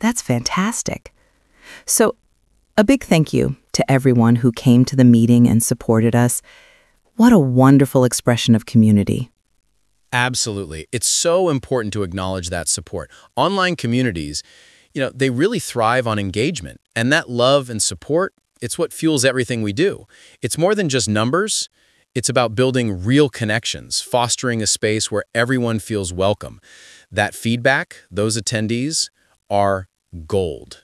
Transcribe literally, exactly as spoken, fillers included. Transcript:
That's fantastic. So, a big thank you to everyone who came to the meeting and supported us. What a wonderful expression of community. Absolutely. It's so important to acknowledge that support. Online communities, you know, they really thrive on engagement. And that love and support, it's what fuels everything we do. It's more than just numbers. It's about building real connections, fostering a space where everyone feels welcome. That feedback, those attendees, are gold.